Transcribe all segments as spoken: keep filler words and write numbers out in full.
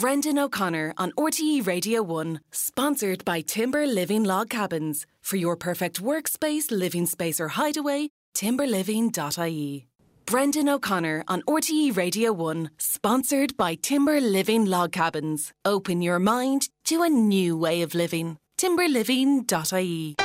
Brendan O'Connor on R T E Radio one, sponsored by Timber Living Log Cabins. For your perfect workspace, living space or hideaway, timber living dot I E. Brendan O'Connor on R T E Radio one, sponsored by Timber Living Log Cabins. Open your mind to a new way of living. timber living dot I E.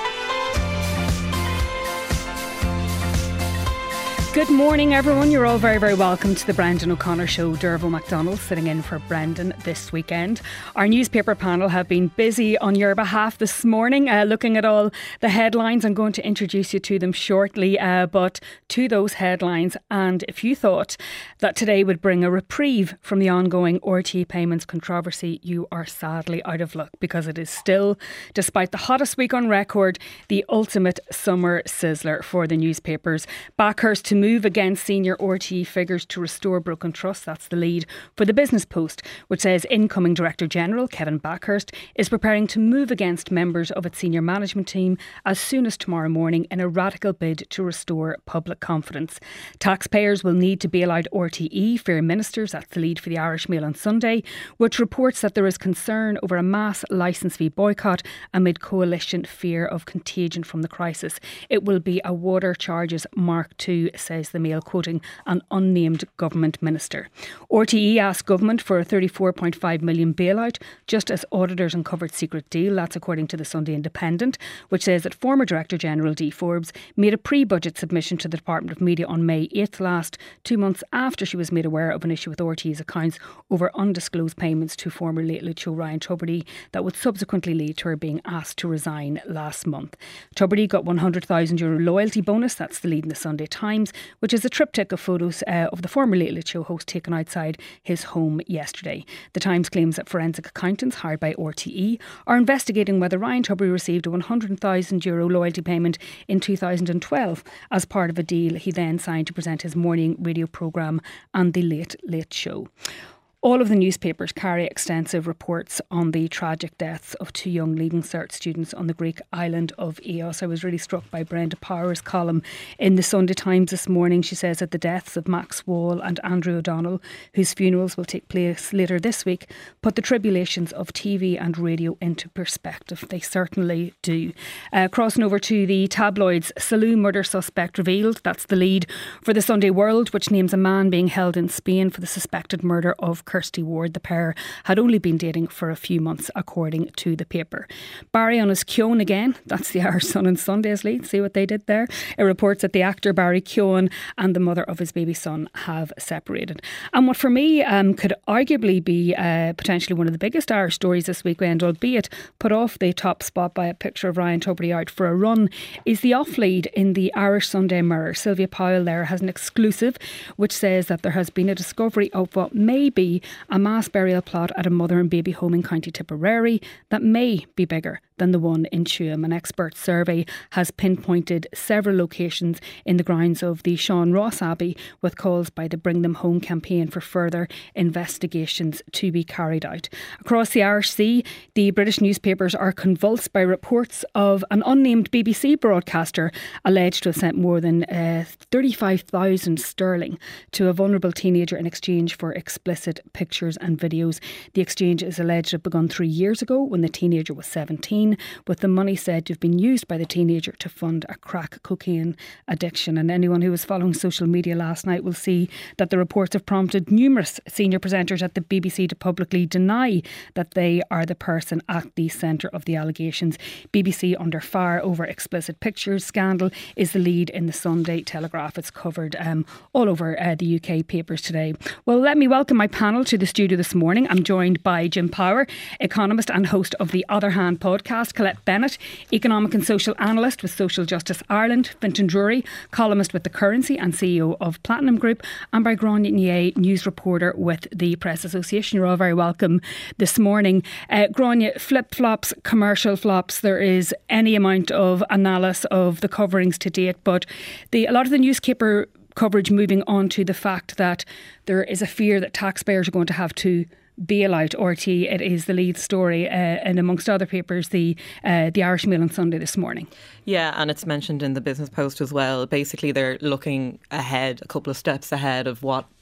Good morning, everyone. You're all very, very welcome to the Brendan O'Connor Show. Derval MacDonald sitting in for Brendan this weekend. Our newspaper panel have been busy on your behalf this morning, uh, looking at all the headlines. I'm going to introduce you to them shortly, uh, but to those headlines, and if you thought that today would bring a reprieve from the ongoing R T E payments controversy, you are sadly out of luck, because it is still, despite the hottest week on record, the ultimate summer sizzler for the newspapers. Backhurst to move against senior R T E figures to restore broken trust. That's the lead for the Business Post, which says incoming Director General Kevin Backhurst is preparing to move against members of its senior management team as soon as tomorrow morning in a radical bid to restore public confidence. Taxpayers will need to bail out R T E, fear ministers. That's the lead for the Irish Mail on Sunday, which reports that there is concern over a mass licence fee boycott amid coalition fear of contagion from the crisis. It will be a water charges Mark two, says the Mail, quoting an unnamed government minister. R T E asked government for a thirty-four point five million bailout, just as auditors uncovered secret deal. That's according to the Sunday Independent, which says that former Director General Dee Forbes made a pre-budget submission to the Department of Media on May eighth last, two months after she was made aware of an issue with R T E's accounts over undisclosed payments to former Late Late Show Ryan Tubridy that would subsequently lead to her being asked to resign last month. Tubridy got one hundred thousand euro loyalty bonus. That's the lead in the Sunday Times, which is a triptych of photos uh, of the former Late Late Show host taken outside his home yesterday. The Times claims that forensic accountants hired by R T E are investigating whether Ryan Tubridy received a one hundred thousand euro loyalty payment in two thousand twelve as part of a deal he then signed to present his morning radio programme and the Late Late Show. All of the newspapers carry extensive reports on the tragic deaths of two young Leaving Cert students on the Greek island of Ios. I was really struck by Brenda Power's column in the Sunday Times this morning. She says that the deaths of Max Wall and Andrew O'Donnell, whose funerals will take place later this week, put the tribulations of T V and radio into perspective. They certainly do. Uh, crossing over to the tabloids, Salou murder suspect revealed. That's the lead for the Sunday World, which names a man being held in Spain for the suspected murder of Kirsty Ward. The pair had only been dating for a few months, according to the paper. Barry on his Keown again. That's the Irish Sun and Sunday's lead. See what they did there? It reports that the actor Barry Keown and the mother of his baby son have separated. And what for me um, could arguably be uh, potentially one of the biggest Irish stories this weekend, albeit put off the top spot by a picture of Ryan Tubridy out for a run, is the off lead in the Irish Sunday Mirror. Sylvia Powell there has an exclusive which says that there has been a discovery of what may be a mass burial plot at a mother and baby home in County Tipperary that may be bigger than the one in Tuam. An expert survey has pinpointed several locations in the grounds of the Sean Ross Abbey, with calls by the Bring Them Home campaign for further investigations to be carried out. Across the Irish Sea, the British newspapers are convulsed by reports of an unnamed B B C broadcaster alleged to have sent more than uh, thirty-five thousand sterling to a vulnerable teenager in exchange for explicit pictures and videos. The exchange is alleged to have begun three years ago when the teenager was seventeen, with the money said to have been used by the teenager to fund a crack cocaine addiction. And anyone who was following social media last night will see that the reports have prompted numerous senior presenters at the B B C to publicly deny that they are the person at the centre of the allegations. B B C under fire over explicit pictures scandal is the lead in the Sunday Telegraph. It's covered um, all over uh, the U K papers today. Well, let me welcome my panel to the studio this morning. I'm joined by Jim Power, economist and host of the Other Hand podcast, Colette Bennett, economic and social analyst with Social Justice Ireland, Fintan Drury, columnist with The Currency and C E O of Platinum Group, and by Gráinne Ní, news reporter with the Press Association. You're all very welcome this morning. Uh, Gráinne, flip-flops, commercial flops, there is any amount of analysis of the coverings to date, but the a lot of the newspaper coverage moving on to the fact that there is a fear that taxpayers are going to have to bail out R T E. It is the lead story, uh, and amongst other papers, the uh, the Irish Mail on Sunday this morning. Yeah, and it's mentioned in the Business Post as well. Basically, they're looking ahead, a couple of steps ahead of what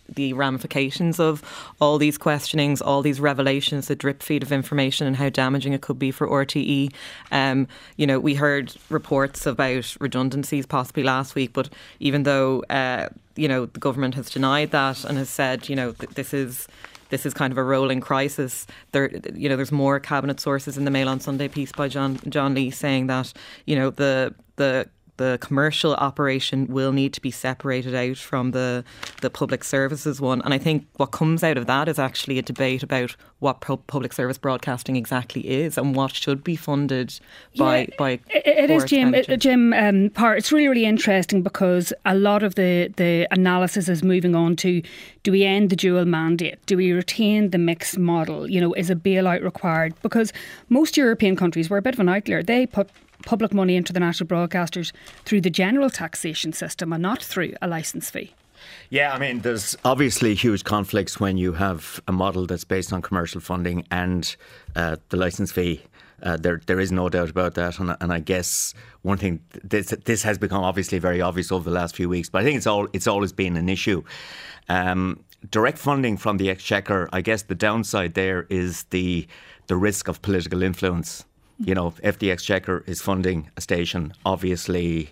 the ramifications of all these questionings, all these revelations, the drip feed of information, and how damaging it could be for R T E. Um, you know, we heard reports about redundancies possibly last week, but even though uh, you know the government has denied that and has said, you know, th- this is. This is kind of a rolling crisis. There, you know, there's more cabinet sources in the Mail on Sunday piece by John John Lee saying that, you know, the the the commercial operation will need to be separated out from the the public services one. And I think what comes out of that is actually a debate about what pu- public service broadcasting exactly is and what should be funded by... Yeah, by it, it is, Jim. It, Jim, um, Par, it's really, really interesting because a lot of the, the analysis is moving on to, do we end the dual mandate? Do we retain the mixed model? You know, is a bailout required? Because most European countries were a bit of an outlier. They put public money into the national broadcasters through the general taxation system and not through a licence fee. Yeah, I mean, there's obviously huge conflicts when you have a model that's based on commercial funding and uh, the licence fee. Uh, there, there is no doubt about that, and, and I guess one thing this this has become obviously very obvious over the last few weeks. But I think it's all it's always been an issue. Um, direct funding from the Exchequer, I guess the downside there is the the risk of political influence. You know, if the Exchequer is funding a station, obviously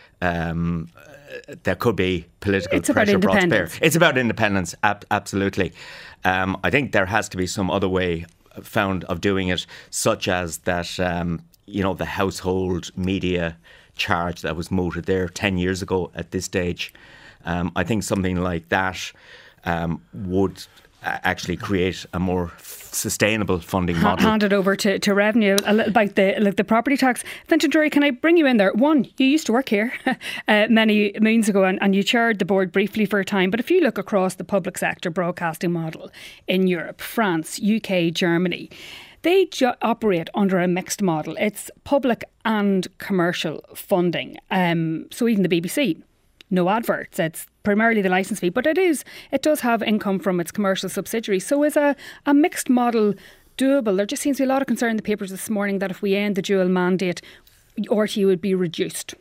um, there could be political it's pressure about brought to bear. independence. It's about independence, ab- absolutely. Um, I think there has to be some other way found of doing it, such as that, um, you know, the household media charge that was mooted there ten years ago at this stage. Um, I think something like that um, would actually create a more sustainable funding model. Hand it over to, to revenue, a little about the like the property tax. Fintan Drury, can I bring you in there? One, you used to work here uh, many moons ago and, and you chaired the board briefly for a time. But if you look across the public sector broadcasting model in Europe, France, U K, Germany, they ju- operate under a mixed model. It's public and commercial funding. Um, so even the B B C, no adverts. It's primarily the licence fee, but it is it does have income from its commercial subsidiaries. So is a, a mixed model doable? There just seems to be a lot of concern in the papers this morning that if we end the dual mandate, R T E would be reduced.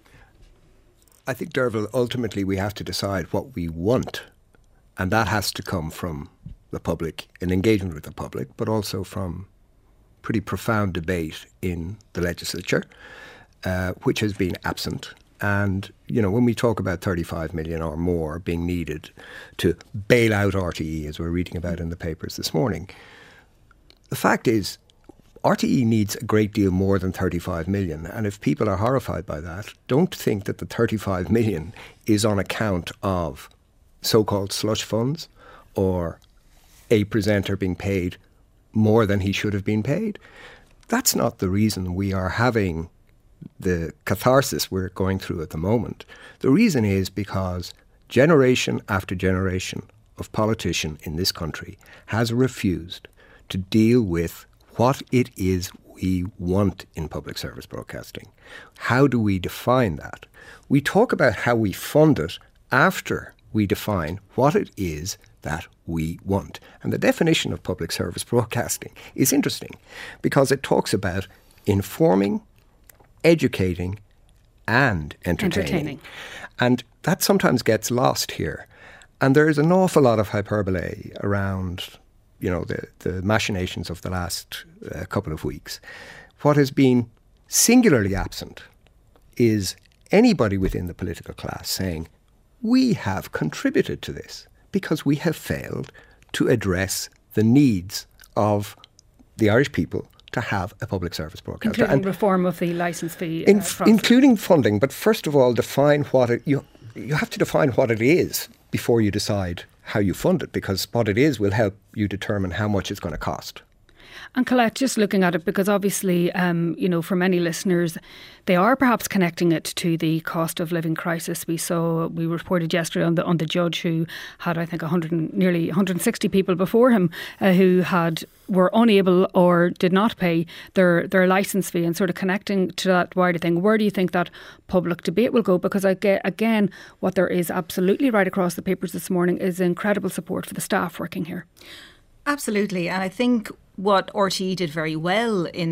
I think, Derval, ultimately we have to decide what we want, and that has to come from the public, an engagement with the public, but also from pretty profound debate in the legislature, uh, which has been absent. And, you know, when we talk about thirty-five million or more being needed to bail out R T E, as we're reading about in the papers this morning, the fact is R T E needs a great deal more than thirty-five million. And if people are horrified by that, don't think that the thirty-five million is on account of so-called slush funds or a presenter being paid more than he should have been paid. That's not the reason we are having the catharsis we're going through at the moment. The reason is because generation after generation of politician in this country has refused to deal with what it is we want in public service broadcasting. How do we define that? We talk about how we fund it after we define what it is that we want. And the definition of public service broadcasting is interesting because it talks about informing, educating and entertaining. entertaining. And that sometimes gets lost here. And there is an awful lot of hyperbole around, you know, the, the machinations of the last uh, couple of weeks. What has been singularly absent is anybody within the political class saying, we have contributed to this because we have failed to address the needs of the Irish people to have a public service broadcaster. Including and reform of the licence fee. In, uh, including funding, but first of all, define what it, you, you have to define what it is before you decide how you fund it, because what it is will help you determine how much it's going to cost. And Colette, just looking at it, because obviously, um, you know, for many listeners, they are perhaps connecting it to the cost of living crisis. We saw, we reported yesterday on the on the judge who had, I think, one hundred, nearly one hundred sixty people before him uh, who had were unable or did not pay their their licence fee, and sort of connecting to that wider thing. Where do you think that public debate will go? Because I get, again, what there is absolutely right across the papers this morning is incredible support for the staff working here. Absolutely, and I think what R T E did very well in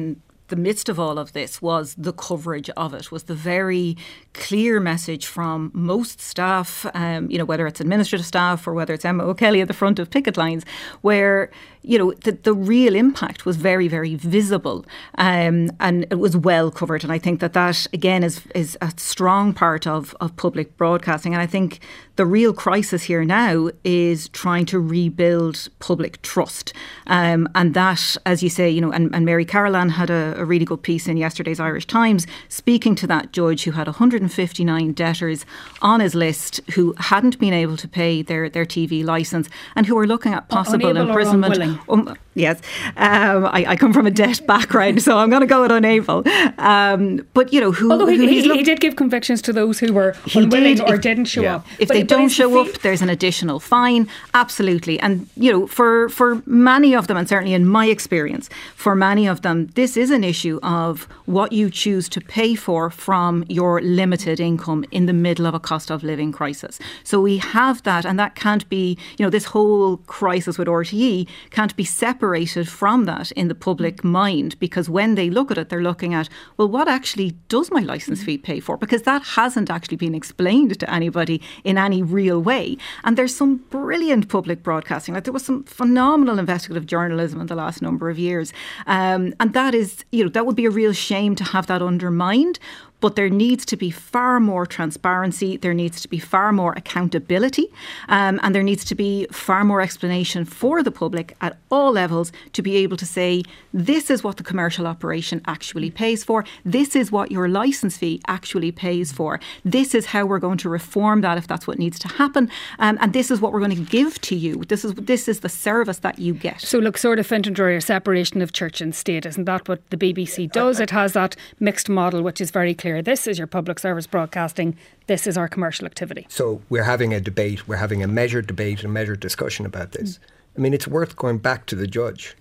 the midst of all of this was the coverage of it, was the very clear message from most staff, um, you know, whether it's administrative staff or whether it's Emma O'Kelly at the front of picket lines, where, you know, the, the real impact was very, very visible, um, and it was well covered. And I think that that, again, is is a strong part of, of public broadcasting. And I think the real crisis here now is trying to rebuild public trust. Um, and that, as you say, you know, and, and Mary Carolan had a, a really good piece in yesterday's Irish Times speaking to that judge who had one hundred fifty-nine debtors on his list who hadn't been able to pay their, their T V licence and who were looking at possible unable imprisonment. Um, yes, um, I, I come from a debt background, so I'm going to go with unable. Um, but, you know, who... Although he, who he, look- he did give convictions to those who were He unwilling did, or if- didn't show yeah. up. If But- they but don't it's show the up, there's an additional fine. Absolutely. And, you know, for, for many of them, and certainly in my experience, for many of them, this is an issue of what you choose to pay for from your limited income in the middle of a cost of living crisis. So we have that, and that can't be, you know, this whole crisis with R T E can't be separated from that in the public mind, because when they look at it, they're looking at, well, what actually does my licence fee pay for? Because that hasn't actually been explained to anybody in any real way. And there's some brilliant public broadcasting. Like there was some phenomenal investigative journalism in the last number of years. Um, and that is, you know, that would be a real shame to have that undermined. But there needs to be far more transparency, there needs to be far more accountability, um, and there needs to be far more explanation for the public at all levels to be able to say, this is what the commercial operation actually pays for, this is what your licence fee actually pays for, this is how we're going to reform that if that's what needs to happen, um, and this is what we're going to give to you. This is this is the service that you get. So look, sort of Fintan Dreier, separation of church and state, isn't that what the B B C does? It has that mixed model which is very clear. This is your public service broadcasting, this is our commercial activity. So we're having a debate, we're having a measured debate, a measured discussion about this. Mm. I mean, it's worth going back to the judge.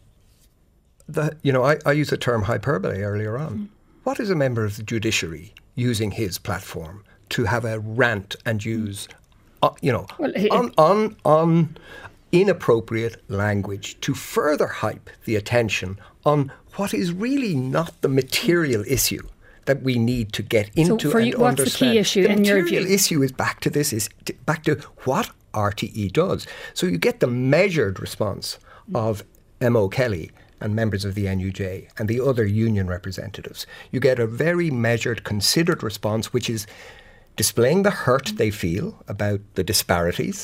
The, you know, I, I used the term hyperbole earlier on. Mm. What is a member of the judiciary using his platform to have a rant and use, uh, you know, well, he, on, on, on inappropriate language to further hype the attention on what is really not the material issue that we need to get into so for and you, what's understand. The key issue the in your view? The material issue is back to this, is to, back to what R T E does. So you get the measured response of M O Kelly and members of the N U J and the other union representatives. You get a very measured, considered response, which is displaying the hurt they feel about the disparities.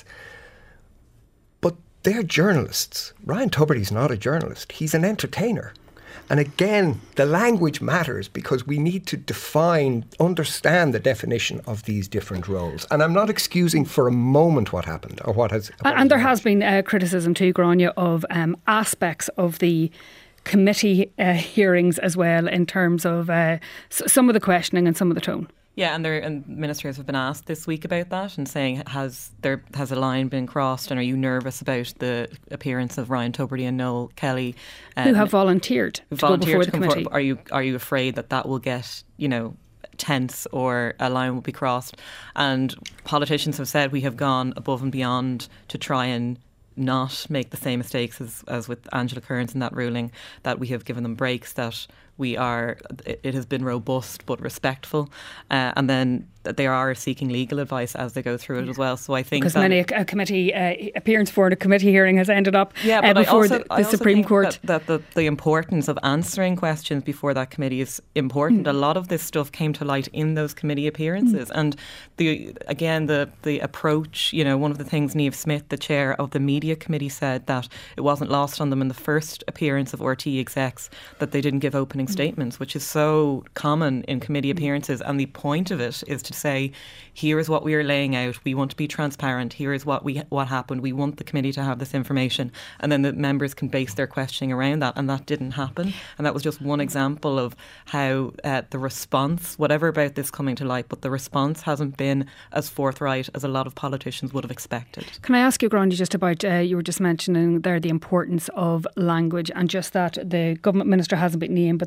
But they're journalists. Ryan Tubridy's not a journalist. He's an entertainer. And again, the language matters because we need to define, understand the definition of these different roles. And I'm not excusing for a moment what happened or what has... What and has there happened. has been uh, criticism too, Grania, of um, aspects of the committee uh, hearings as well in terms of uh, s- some of the questioning and some of the tone. Yeah, and there and ministers have been asked this week about that and saying, has there has a line been crossed, and are you nervous about the appearance of Ryan Tubridy and Noel Kelly, um, who have volunteered to volunteered go before to the come committee? For, are you are you afraid that that will get, you know, tense or a line will be crossed? And politicians have said we have gone above and beyond to try and not make the same mistakes as, as with Angela Kearns in that ruling, that we have given them breaks, that we are, it, it has been robust but respectful, uh, and then that they are seeking legal advice as they go through it as well. So I think because that many a, a committee uh, appearance for a committee hearing has ended up yeah, uh, but before I also, the, the I also Supreme think Court. That, that the, the importance of answering questions before that committee is important. Mm. A lot of this stuff came to light in those committee appearances, mm. and the again the the approach. You know, one of the things Niamh Smith, the chair of the media committee, said that it wasn't lost on them in the first appearance of R T E execs that they didn't give opening mm. statements, which is so common in committee appearances. And the point of it is to say, here is what we are laying out. We want to be transparent. Here is what we what happened. We want the committee to have this information, and then the members can base their questioning around that. And that didn't happen. And that was just one example of how uh, the response, whatever about this coming to light, but the response hasn't been as forthright as a lot of politicians would have expected. Can I ask you, Grandi, just about uh, you were just mentioning there the importance of language, and just that the government minister hasn't been named, but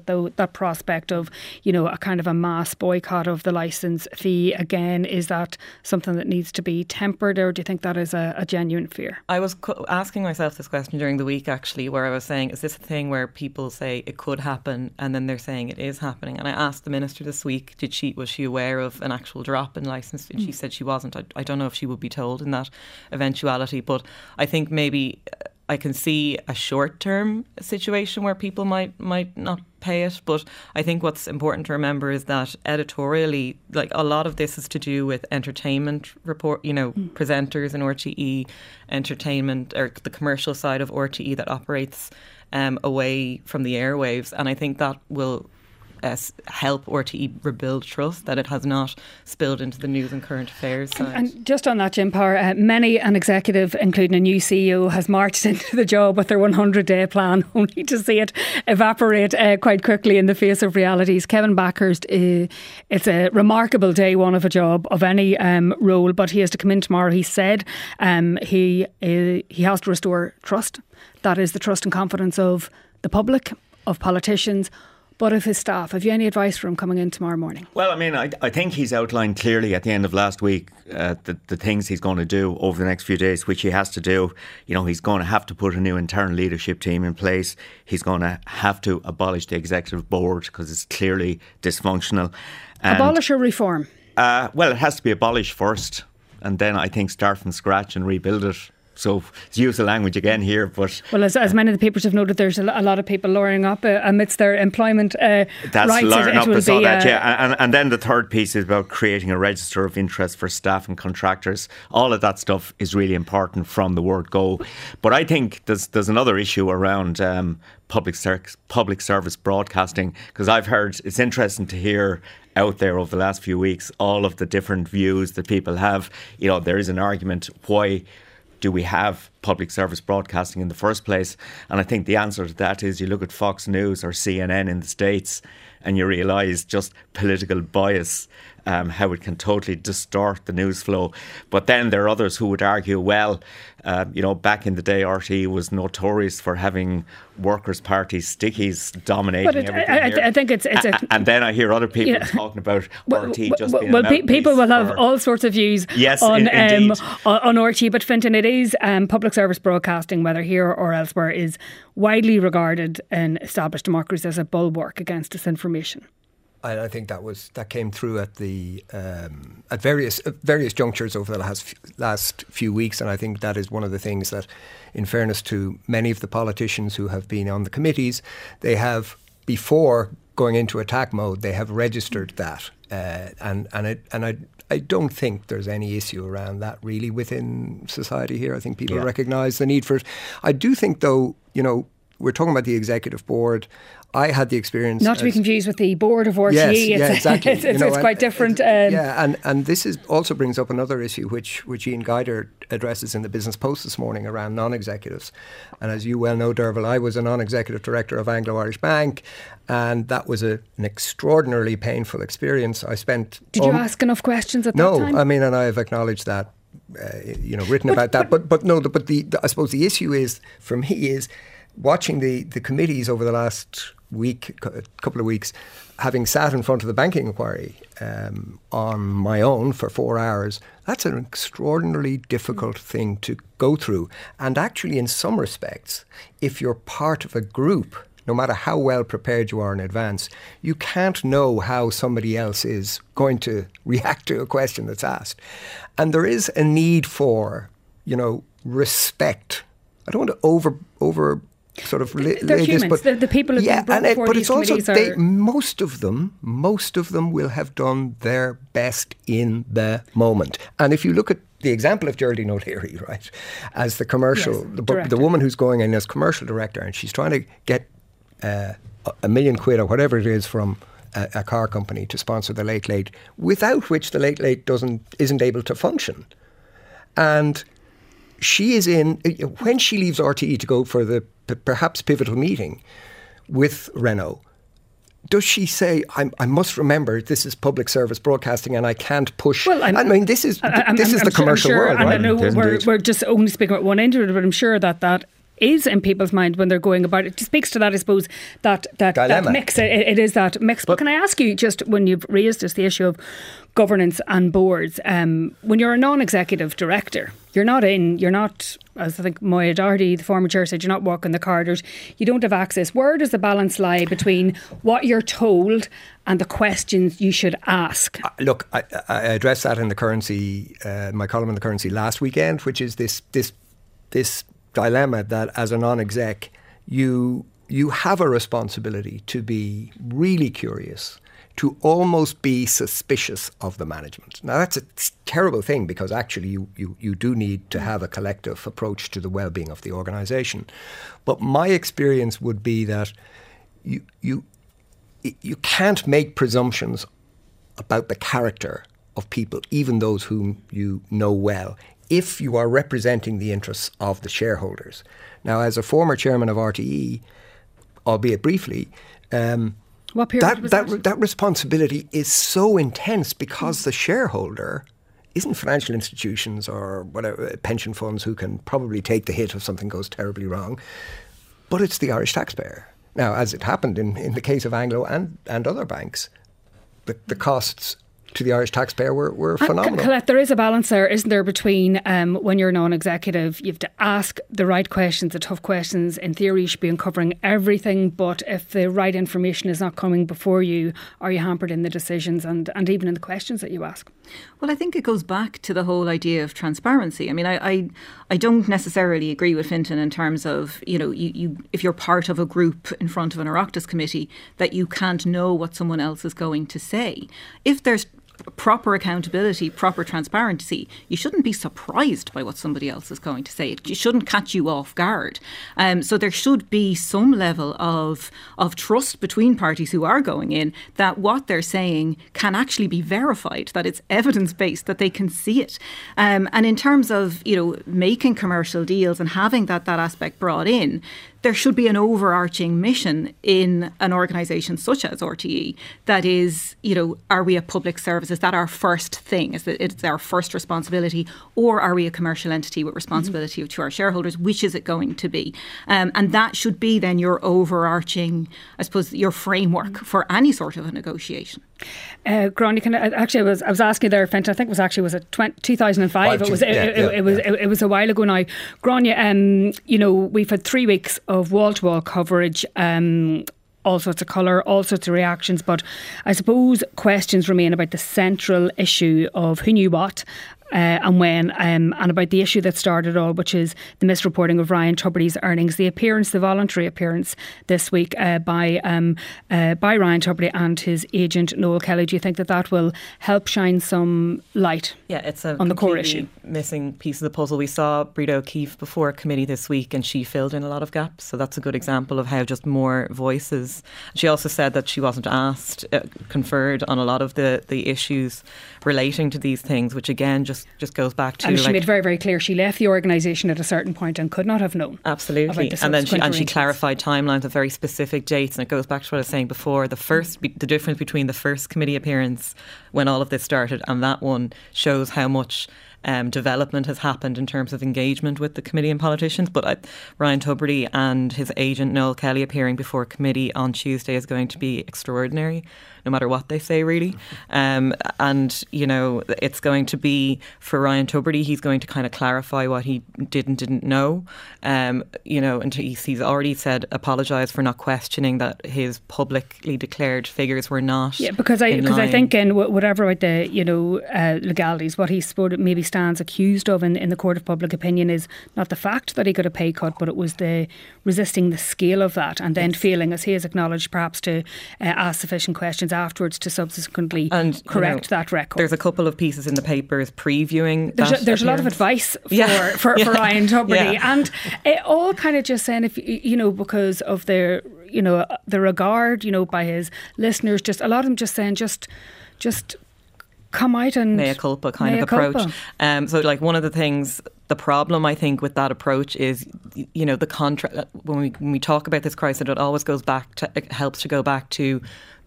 though, that prospect of, you know, a kind of a mass boycott of the licence fee again? Is that something that needs to be tempered, or do you think that is a, a genuine fear? I was co- asking myself this question during the week, actually, where I was saying, is this a thing where people say it could happen and then they're saying it is happening? And I asked the Minister this week, did she was she aware of an actual drop in licence? And mm. she said she wasn't. I, I don't know if she would be told in that eventuality, but I think maybe I can see a short-term situation where people might might not pay it. But I think what's important to remember is that editorially, like, a lot of this is to do with entertainment report, you know, mm. presenters in R T E, entertainment, or the commercial side of R T E that operates um, away from the airwaves. And I think that will Uh, help R T E rebuild trust, that it has not spilled into the news and current affairs side. And just on that, Jim Power, uh, many an executive, including a new C E O, has marched into the job with their hundred day plan, only to see it evaporate uh, quite quickly in the face of realities. Kevin Backhurst, uh, it's a remarkable day one of a job, of any um, role, but he has to come in tomorrow. He said um, he uh, he has to restore trust. That is the trust and confidence of the public, of politicians, but of his staff. Have you any advice for him coming in tomorrow morning? Well, I mean, I, I think he's outlined clearly at the end of last week uh, the, the things he's going to do over the next few days, which he has to do. You know, he's going to have to put a new internal leadership team in place. He's going to have to abolish the executive board because it's clearly dysfunctional. And, abolish or reform? Uh, well, it has to be abolished first, and then I think start from scratch and rebuild it. So to use the language again here, but well, as, as many of the papers have noted, there's a, a lot of people lawyering up uh, amidst their employment uh, that's rights. Lawyering up, I saw that, uh, yeah. And, and then the third piece is about creating a register of interest for staff and contractors. All of that stuff is really important from the word go. But I think there's there's another issue around um, public ser- public service broadcasting, because I've heard, it's interesting to hear out there over the last few weeks all of the different views that people have. You know, there is an argument, why do we have public service broadcasting in the first place? And I think the answer to that is you look at Fox News or C N N in the States and you realise just political bias, um, how it can totally distort the news flow. But then there are others who would argue, well, uh, you know, back in the day, R T E was notorious for having Workers' Party stickies dominating but it, everything. I, here. I think it's... it's a, and then I hear other people yeah. talking about well, R T E just well, being well, a pe- people will have all sorts of views yes, on, in, um, on R T E, but Fintan, it is um, public service broadcasting, whether here or elsewhere, is widely regarded in established democracies as a bulwark against disinformation. I, I think that was that came through at the um, at various uh, various junctures over the last last few weeks, and I think that is one of the things that, in fairness to many of the politicians who have been on the committees, they have, before going into attack mode, they have registered that, uh, and and it and I. I don't think there's any issue around that really within society here. I think people yeah. recognise the need for it. I do think, though, you know, we're talking about the executive board. I had the experience... Not to be confused with the board of R T E. Yes, it's, yeah, exactly. It's, it's, you know, it's quite and, different. Uh, um, yeah, and, and this is also brings up another issue which, which Ian Geider addresses in the Business Post this morning around non-executives. And as you well know, Derval, I was a non-executive director of Anglo-Irish Bank, and that was a, an extraordinarily painful experience. I spent... Did you um, ask enough questions at no, that time? No, I mean, and I have acknowledged that, uh, you know, written but, about that. But but no, the, but the, the I suppose the issue is, for me, is watching the, the committees over the last week, a couple of weeks, having sat in front of the banking inquiry um, on my own for four hours, that's an extraordinarily difficult thing to go through. And actually, in some respects, if you're part of a group, no matter how well prepared you are in advance, you can't know how somebody else is going to react to a question that's asked. And there is a need for, you know, respect. I don't want to over over sort of li- They're lay humans. this, but the, the people who've yeah, been brought and it, before but these it's also they, are... most of them, most of them will have done their best in the moment. And if you look at the example of Geraldine O'Leary, right, as the commercial, yes, the, the woman who's going in as commercial director, and she's trying to get uh, a million quid or whatever it is from a, a car company to sponsor the Late Late, without which the Late Late doesn't isn't able to function. And she is in, when she leaves R T E to go for the p- perhaps pivotal meeting with Renault, does she say, I, I must remember this is public service broadcasting and I can't push? Well, I'm, I mean, this is I'm, this I'm, is I'm the sure, commercial sure, world, and right? I know we're, we're just only speaking about one end of it, but I'm sure that that is in people's mind when they're going about it. It speaks to that, I suppose, that that, that mix. It, it is that mix. But, but can I ask you, just when you've raised this, the issue of governance and boards, um, when you're a non-executive director, you're not in, you're not, as I think Moya Doherty, the former chair, said, you're not walking the corridors, you don't have access. Where does the balance lie between what you're told and the questions you should ask? Uh, look, I, I addressed that in the Currency, uh, my column in the Currency last weekend, which is this this this dilemma that as a non-exec, you you have a responsibility to be really curious, to almost be suspicious of the management. Now, that's a terrible thing, because actually you, you, you do need to have a collective approach to the well-being of the organisation. But my experience would be that you you you can't make presumptions about the character of people, even those whom you know well, if you are representing the interests of the shareholders. Now, as a former chairman of R T E, albeit briefly, um, What period that, was that, that? that responsibility is so intense, because the shareholder isn't financial institutions or whatever pension funds who can probably take the hit if something goes terribly wrong, but it's the Irish taxpayer. Now, as it happened in, in the case of Anglo and, and other banks, the, the costs to the Irish taxpayer were, were phenomenal. And Colette, there is a balance there, isn't there, between um, when you're non-executive, you have to ask the right questions, the tough questions. In theory, you should be uncovering everything, but if the right information is not coming before you, are you hampered in the decisions and, and even in the questions that you ask? Well, I think it goes back to the whole idea of transparency. I mean, I I, I don't necessarily agree with Fintan in terms of, you know, you, you if you're part of a group in front of an Oireachtas committee, that you can't know what someone else is going to say. If there's proper accountability, proper transparency, you shouldn't be surprised by what somebody else is going to say. It shouldn't catch you off guard. Um, so there should be some level of of trust between parties who are going in, that what they're saying can actually be verified, that it's evidence-based, that they can see it. Um, and in terms of, you know, making commercial deals and having that that aspect brought in, there should be an overarching mission in an organisation such as R T E that is, you know, are we a public service? Is that our first thing? Is that it's our first responsibility? Or are we a commercial entity with responsibility mm-hmm. to our shareholders? Which is it going to be? Um, and that should be then your overarching, I suppose, your framework mm-hmm. for any sort of a negotiation. Uh, Gráinne, can I, actually, I was I was asking there, Fintan, I think it was actually was it two thousand five? It was it, yeah, it, yeah, it was yeah. it, it was a while ago now. Gráinne, um, you know, we've had three weeks of wall-to-wall coverage, um, all sorts of colour, all sorts of reactions, but I suppose questions remain about the central issue of who knew what Uh, and when, um, and about the issue that started it all, which is the misreporting of Ryan Tubridy's earnings, the appearance, the voluntary appearance this week uh, by um, uh, by Ryan Tubridy and his agent Noel Kelly. Do you think that that will help shine some light yeah, it's a on the core issue? Missing piece of the puzzle. We saw Breda O'Keefe before a committee this week, and she filled in a lot of gaps. So that's a good example of how just more voices. She also said that she wasn't asked, uh, conferred on a lot of the, the issues relating to these things, which again just just goes back to, and she like, made very very clear she left the organisation at a certain point and could not have known. Absolutely. The and then she and she arrangements. clarified timelines of very specific dates, and it goes back to what I was saying before, the first the difference between the first committee appearance when all of this started and that one shows how much Um, development has happened in terms of engagement with the committee and politicians. But I, Ryan Tubridy and his agent Noel Kelly appearing before committee on Tuesday is going to be extraordinary, no matter what they say, really. Um, and, you know, it's going to be, for Ryan Tubridy, he's going to kind of clarify what he did and didn't know. Um, you know, and he's, he's already said, apologised for not questioning that his publicly declared figures were not. Yeah, because I in because I line. think in whatever about the, you know, uh, legalities, what he's maybe stands accused of in, in the court of public opinion is not the fact that he got a pay cut, but it was the resisting the scale of that, and then yes. failing, as he has acknowledged, perhaps to uh, ask sufficient questions afterwards to subsequently and, correct you know, that record. There's a couple of pieces in the papers previewing there's that a, there's appearance. a lot of advice for yeah. for, yeah. for Ryan Tubridy yeah. and it all kind of just saying, if you know, because of their, you know, the regard, you know, by his listeners, just a lot of them just saying just just come out and mea culpa kind mea of approach. culpa. Um, so like one of the things, the problem I think with that approach is, you know, the contract, when we when we talk about this crisis, it always goes back to, it helps to go back to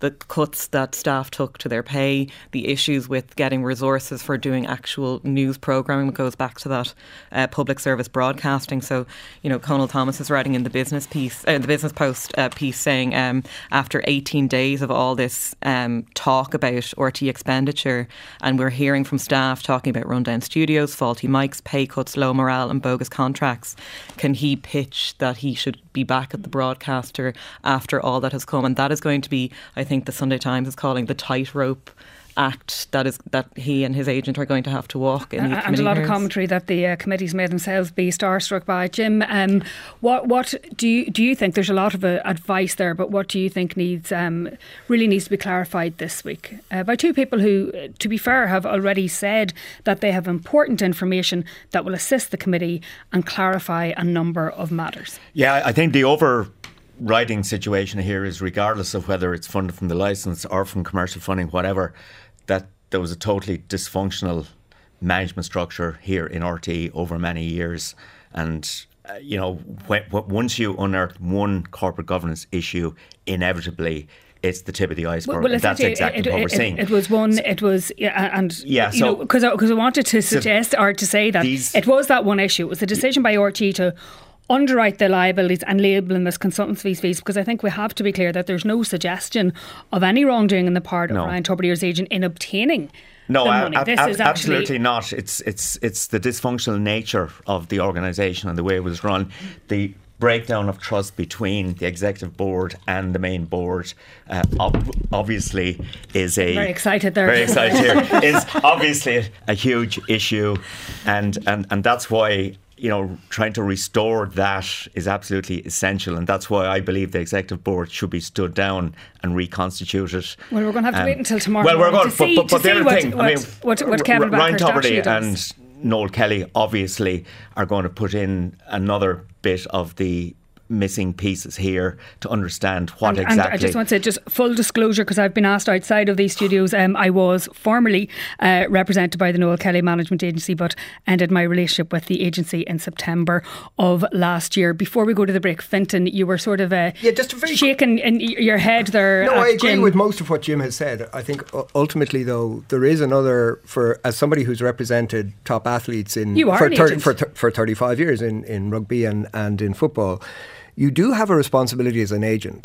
the cuts that staff took to their pay, the issues with getting resources for doing actual news programming. It goes back to that uh, public service broadcasting. So, you know, Conal Thomas is writing in the business piece, uh, the Business Post uh, piece, saying um, after eighteen days of all this um, talk about R T E expenditure, and we're hearing from staff talking about rundown studios, faulty mics, pay cuts, low morale and bogus contracts, can he pitch that he should be back at the broadcaster after all that has come? And that is going to be, I think the Sunday Times is calling the tightrope act that is that he and his agent are going to have to walk in. Uh, and a lot hearings. of commentary that the uh, committees may themselves be starstruck by. Jim, um, what what do you do you think? There's a lot of uh, advice there, but what do you think needs um, really needs to be clarified this week uh, by two people who, to be fair, have already said that they have important information that will assist the committee and clarify a number of matters? Yeah, I think the over. Writing situation here is, regardless of whether it's funded from the licence or from commercial funding, whatever, that there was a totally dysfunctional management structure here in R T E over many years. And, uh, you know, when, when, once you unearth one corporate governance issue, inevitably it's the tip of the iceberg. Well, and that's exactly it, what it, we're seeing. It, it was one, it was, yeah, and, yeah, you so, know, because I, I wanted to suggest so or to say that these, it was that one issue. It was a decision by R T E to underwrite the liabilities and label them as consultancy fees, because I think we have to be clear that there's no suggestion of any wrongdoing on the part of no. Ryan Tubridy's agent in obtaining no, the money. A- this a- is absolutely not. It's it's it's the dysfunctional nature of the organisation and the way it was run. The breakdown of trust between the executive board and the main board uh, ob- obviously is a very excited there. Very excited here is obviously a, a huge issue, and and and that's why. You know, trying to restore that is absolutely essential, and that's why I believe the executive board should be stood down and reconstituted. Well, we're going to have to um, wait until tomorrow. Well, we're going, to but, see, but, but to the see other what, thing, what, I mean, what, what Kevin Ryan Tubridy and Noel Kelly obviously are going to put in another bit of the missing pieces here to understand what and, exactly. And I just want to say, just full disclosure, because I've been asked outside of these studios. Um, I was formerly uh, represented by the Noel Kelly Management Agency, but ended my relationship with the agency in September of last year. Before we go to the break, Fintan, you were sort of uh, yeah, just a very shaking in your head there. No, I agree Jim. with most of what Jim has said. I think ultimately, though, there is another, for as somebody who's represented top athletes in you are for, an thir- agent. for, th- for thirty-five years in, in rugby and, and in football. You do have a responsibility as an agent.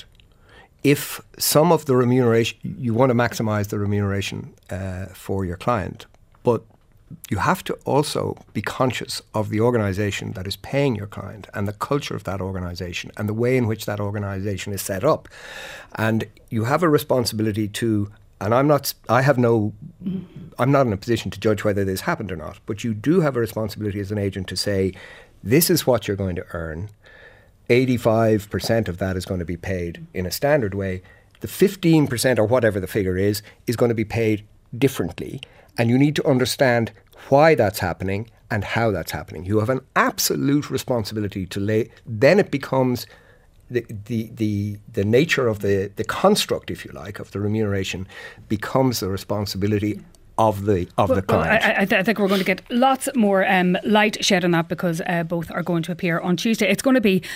If some of the remuneration, you want to maximise the remuneration uh, for your client, but you have to also be conscious of the organisation that is paying your client and the culture of that organisation and the way in which that organisation is set up. And you have a responsibility to, and I'm not, I have no, I'm not in a position to judge whether this happened or not, but you do have a responsibility as an agent to say, this is what you're going to earn. eighty-five percent of that is going to be paid in a standard way. The fifteen percent or whatever the figure is, is going to be paid differently. And you need to understand why that's happening and how that's happening. You have an absolute responsibility to lay, then it becomes the the the, the nature of the, the construct, if you like, of the remuneration becomes the responsibility of the of well, the client. Well, I, I, th- I think we're going to get lots more um, light shed on that, because uh, both are going to appear on Tuesday. It's going to be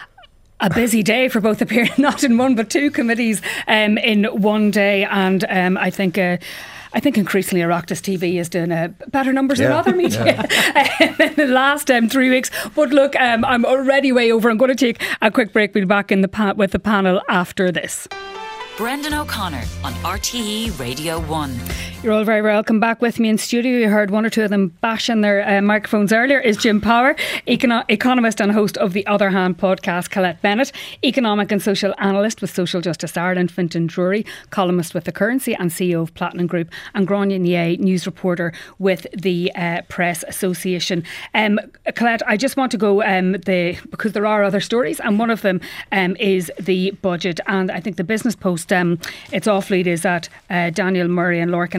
a busy day for both appearing, not in one but two committees um, in one day, and um, I think. Uh, I think increasingly Oireachtas T V is doing uh, better numbers yeah, than other media yeah. in the last um, three weeks. But look, um, I'm already way over. I'm going to take a quick break. We'll be back in the pa- with the panel after this. Brendan O'Connor on R T E Radio one. You're all very welcome back with me in studio. You heard one or two of them bashing their uh, microphones earlier. Is Jim Power, econo- economist and host of the Other Hand podcast. Colette Bennett, economic and social analyst with Social Justice Ireland. Fintan Drury, columnist with The Currency and C E O of Platinum Group. And Grania Nye, news reporter with the uh, Press Association. Um, Colette, I just want to go um, the because there are other stories, and one of them um, is the budget. And I think the Business Post, um, its off lead is that uh, Daniel Murray and Lorcan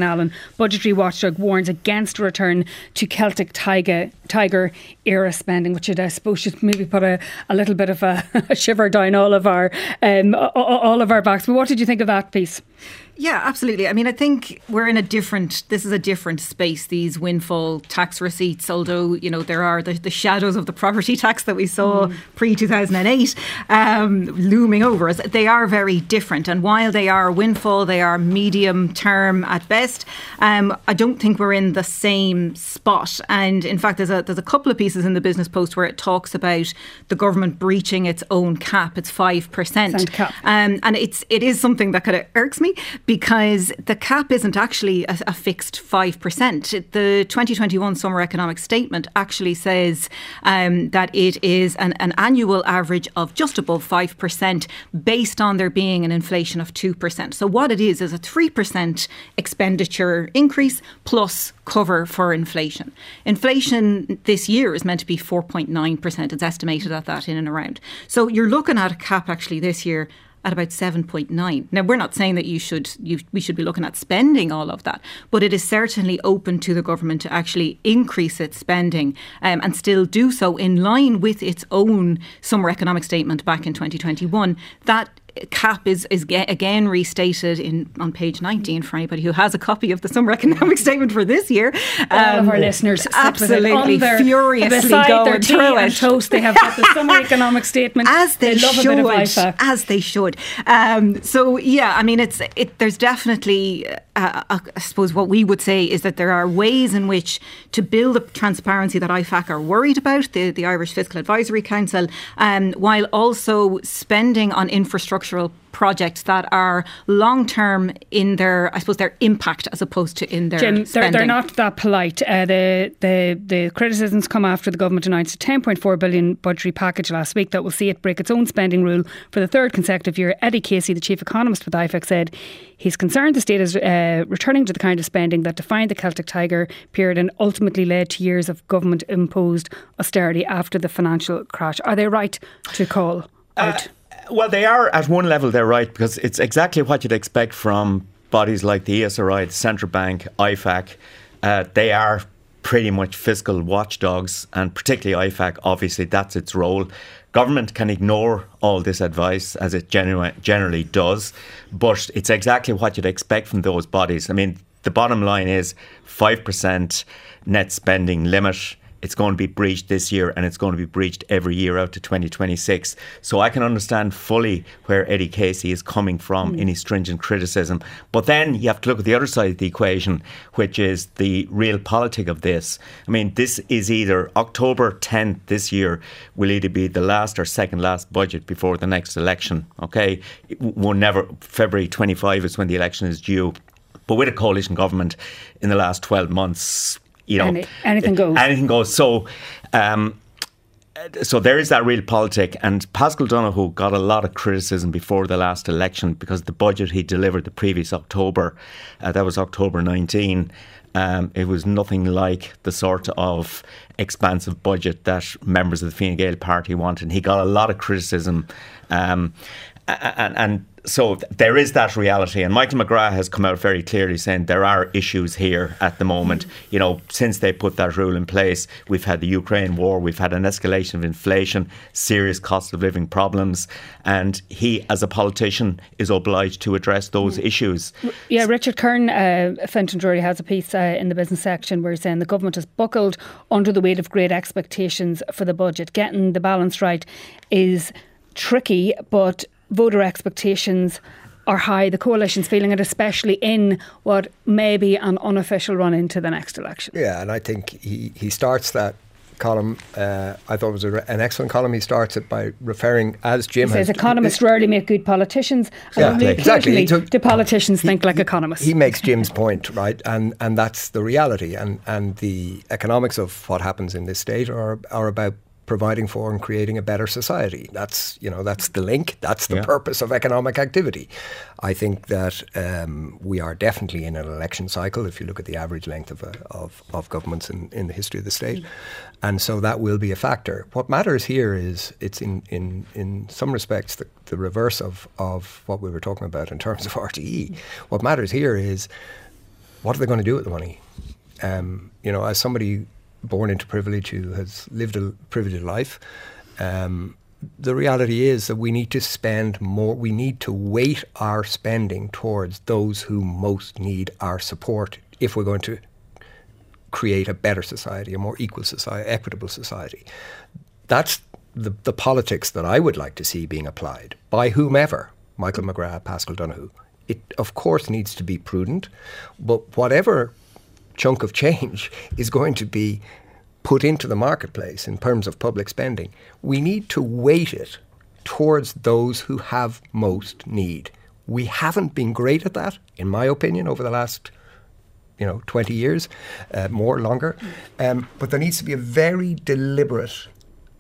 Allen. Budgetary watchdog warns against a return to Celtic tiger, tiger era spending, which would, I suppose, should maybe put a, a little bit of a, a shiver down all of our um, all of our backs. But what did you think of that piece? Yeah, absolutely. I mean, I think we're in a different, this is a different space, these windfall tax receipts, although, you know, there are the, the shadows of the property tax that we saw mm. pre two thousand eight um, looming over us. They are very different. And while they are windfall, they are medium term at best. Um, I don't think we're in the same spot. And in fact, there's a, there's a couple of pieces in the Business Post where it talks about the government breaching its own cap. It's five percent. Cap. Um, and it's, it is something that kind of irks me, because the cap isn't actually a, a fixed five percent. The twenty twenty-one Summer Economic Statement actually says um, that it is an, an annual average of just above five percent based on there being an inflation of two percent. So what it is is a three percent expenditure increase plus cover for inflation. Inflation this year is meant to be four point nine percent. It's estimated at that in and around. So you're looking at a cap actually this year at about seven point nine. Now, we're not saying that you should, you, we should be looking at spending all of that, but it is certainly open to the government to actually increase its spending um, and still do so in line with its own Summer Economic Statement back in twenty twenty-one. That cap is, is again restated in on page nineteen for anybody who has a copy of the Summer Economic Statement for this year. Um, All of our listeners absolutely their, furiously going their tea through and it. Toast. They have got the Summer Economic Statement as they, they love should, a bit of I F A. As they should. Um, so yeah, I mean, it's it. There's definitely, uh, uh, I suppose, what we would say is that there are ways in which to build the transparency that I F A C are worried about, the the Irish Fiscal Advisory Council, um, while also spending on infrastructural projects that are long-term in their, I suppose, their impact as opposed to in their Jim, spending. They're, they're not that polite. Uh, the, the the criticisms come after the government announced a ten point four billion budgetary package last week that will see it break its own spending rule for the third consecutive year. Eddie Casey, the chief economist with I F A C, said he's concerned the state is uh, returning to the kind of spending that defined the Celtic Tiger period and ultimately led to years of government-imposed austerity after the financial crash. Are they right to call out? Uh, Well, they are at one level, they're right, because it's exactly what you'd expect from bodies like the E S R I, the Central Bank, I F A C. Uh, they are pretty much fiscal watchdogs, and particularly I F A C, obviously that's its role. Government can ignore all this advice, as it genu- generally does, but it's exactly what you'd expect from those bodies. I mean, the bottom line is five percent net spending limit. It's going to be breached this year, and it's going to be breached every year out to twenty twenty-six. So I can understand fully where Eddie Casey is coming from mm. in his stringent criticism. But then you have to look at the other side of the equation, which is the real politic of this. I mean, this is either October tenth this year will either be the last or second last budget before the next election. Okay, we'll never. February twenty-fifth is when the election is due. But with a coalition government in the last twelve months, you know, Any, anything goes. Anything goes. So, um, so there is that real politic. And Paschal Donohoe got a lot of criticism before the last election because the budget he delivered the previous October, uh, that was October nineteenth, um, it was nothing like the sort of expansive budget that members of the Fine Gael party wanted. He got a lot of criticism. Um, and, and So there is that reality, and Michael McGrath has come out very clearly saying there are issues here at the moment. You know, since they put that rule in place, we've had the Ukraine war, we've had an escalation of inflation, serious cost of living problems, and he, as a politician, is obliged to address those issues. Yeah, Richard Kern, uh, Fenton Drury, has a piece uh, in the business section where he's saying the government has buckled under the weight of great expectations for the budget. Getting the balance right is tricky, but voter expectations are high. The coalition's feeling it, especially in what may be an unofficial run into the next election. Yeah, and I think he, he starts that column, uh, I thought it was a, an excellent column. He starts it by referring, as Jim he says, has, economists rarely make good politicians, and yeah, only exactly. occasionally do politicians he, think like he, economists. He makes Jim's point, right? And and that's the reality. And, and the economics of what happens in this state are are about providing for and creating a better society. That's, you know, that's the link. That's the yeah. purpose of economic activity. I think that um, we are definitely in an election cycle, if you look at the average length of, uh, of, of governments in, in the history of the state. Mm. And so that will be a factor. What matters here is it's in, in, in some respects the, the reverse of, of what we were talking about in terms of R T E. Mm. What matters here is what are they going to do with the money? Um, you know, as somebody born into privilege who has lived a privileged life, um, the reality is that we need to spend more, we need to weight our spending towards those who most need our support if we're going to create a better society, a more equal society, equitable society. That's the, the politics that I would like to see being applied by whomever, Michael McGrath, Paschal Donohoe. It, of course, needs to be prudent, but whatever chunk of change is going to be put into the marketplace in terms of public spending, we need to weight it towards those who have most need. We haven't been great at that, in my opinion, over the last, you know, twenty years, uh, more, longer. Um, but there needs to be a very deliberate,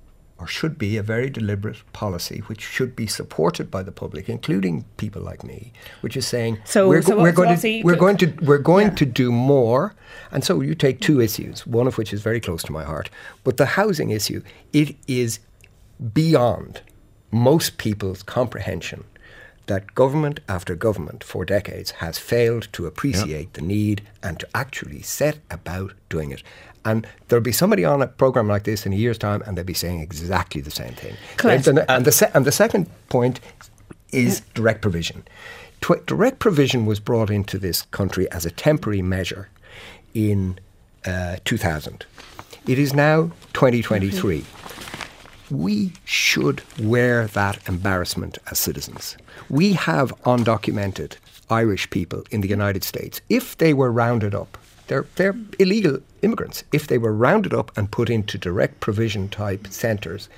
or should be a very deliberate policy, which should be supported by the public, including people like me, which is saying so, we're, so we're, going, to, to, we're going to we're going yeah. to do more. And so you take two issues, one of which is very close to my heart, but the housing issue, it is beyond most people's comprehension that government after government for decades has failed to appreciate yep. the need and to actually set about doing it. And there'll be somebody on a programme like this in a year's time and they'll be saying exactly the same thing. And the, and, the se- and the second point is direct provision. Tw- direct provision was brought into this country as a temporary measure in uh, two thousand. It is now twenty twenty-three. Mm-hmm. We should wear that embarrassment as citizens. We have undocumented Irish people in the United States. If they were rounded up, they're, they're illegal immigrants. If they were rounded up and put into direct provision type centres,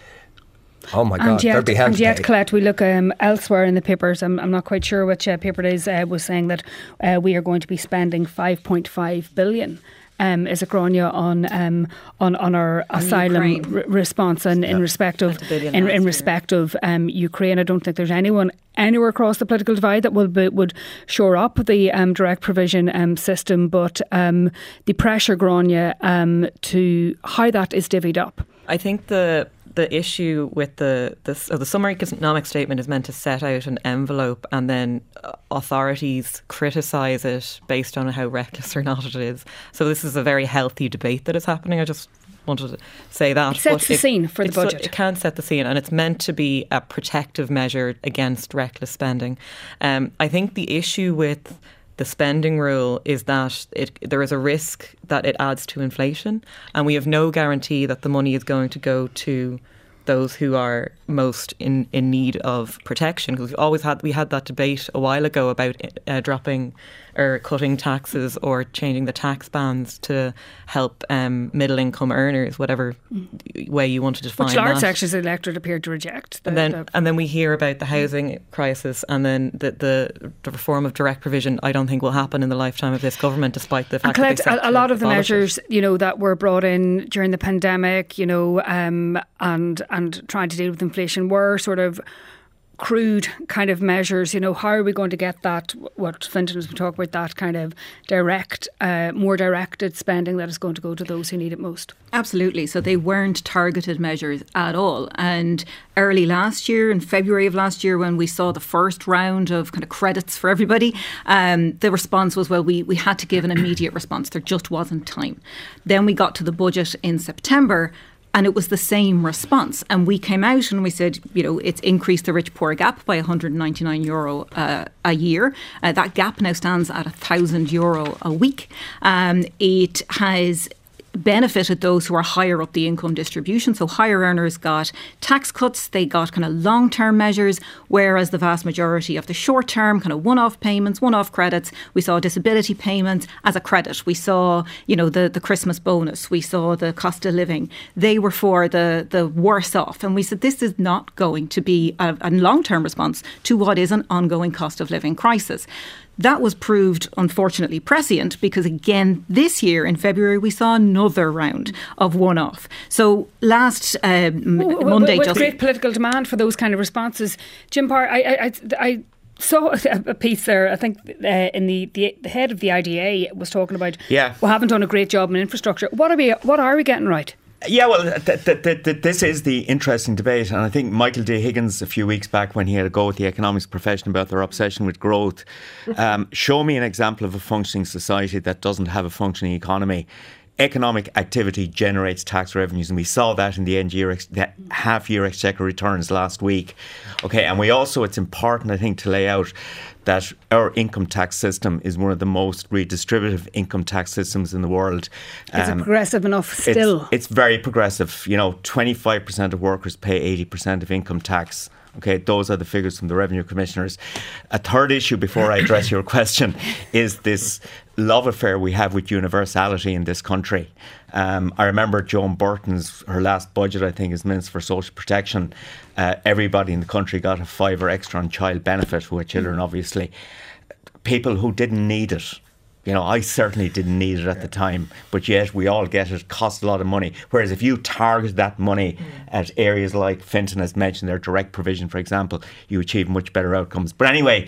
oh my God, and yet, there'd be hell and to yet, pay. Colette, we look um, elsewhere in the papers. I'm, I'm not quite sure which uh, paper it is. Uh, was saying that uh, we are going to be spending five point five billion. Um, is it Grania on um, on on our on asylum r- response and yeah. in respect of in, in respect of um, Ukraine? I don't think there's anyone anywhere across the political divide that will be, would shore up the um, direct provision um, system, but um, the pressure, Grania, um, to how that is divvied up. I think the the issue with the the, so the summary economic statement is meant to set out an envelope, and then authorities criticise it based on how reckless or not it is. So this is a very healthy debate that is happening. I just wanted to say that. It sets but the it, scene for the budget. So, it can set the scene, and it's meant to be a protective measure against reckless spending. Um, I think the issue with the spending rule is that it, there is a risk that it adds to inflation, and we have no guarantee that the money is going to go to those who are most in, in need of protection. Because we always had we had that debate a while ago about uh, dropping or cutting taxes or changing the tax bands to help um, middle income earners, whatever mm. way you want to define Which large that. sections of the electorate appeared to reject. The, and then the and then we hear about the housing crisis, and then the, the the reform of direct provision. I don't think will happen in the lifetime of this government, despite the fact Colette, that they set a, a lot of the abolish measures, it. you know, that were brought in during the pandemic, you know, um, and and trying to deal with inflation were sort of crude kind of measures. You know, how are we going to get that, what Fintan has been talking about, that kind of direct, uh, more directed spending that is going to go to those who need it most? Absolutely. So they weren't targeted measures at all. And early last year, in February of last year, when we saw the first round of kind of credits for everybody, um, the response was, well, we, we had to give an immediate response. There just wasn't time. Then we got to the budget in September, and it was the same response. And we came out and we said, you know, it's increased the rich-poor gap by one hundred ninety-nine euro uh, a year. Uh, that gap now stands at one thousand euro a week. Um, it has benefited those who are higher up the income distribution. So higher earners got tax cuts, they got kind of long-term measures, whereas the vast majority of the short-term kind of one-off payments, one-off credits, we saw disability payments as a credit. We saw, you know, the, the Christmas bonus, we saw the cost of living. They were for the, the worse off. And we said this is not going to be a, a long-term response to what is an ongoing cost of living crisis. That was proved, unfortunately, prescient because, again, this year in February, we saw another round of one-off. So last uh, well, Monday... With just great political demand for those kind of responses. Jim Parr, I, I, I saw a piece there, I think, uh, in the, the the head of the I D A was talking about, yeah. we haven't done a great job in infrastructure. What are we, what are we getting right? Yeah, well, th- th- th- th- this is the interesting debate. And I think Michael D. Higgins, a few weeks back when he had a go at the economics profession about their obsession with growth, um, show me an example of a functioning society that doesn't have a functioning economy. Economic activity generates tax revenues, and we saw that in the end year, the half-year exchequer returns last week. Okay, and we also, it's important, I think, to lay out that our income tax system is one of the most redistributive income tax systems in the world. Is um, it progressive enough still? It's, it's very progressive. You know, twenty-five percent of workers pay eighty percent of income tax. Okay, those are the figures from the Revenue Commissioners. A third issue before I address your question is this love affair we have with universality in this country. Um, I remember Joan Burton's, her last budget, I think, as Minister for Social Protection. Uh, everybody in the country got a fiver extra on child benefit, who had children, obviously. People who didn't need it. You know, I certainly didn't need it at the time, but yet we all get it. It costs a lot of money. Whereas if you target that money mm. at areas like Fintan has mentioned, their direct provision, for example, you achieve much better outcomes. But anyway,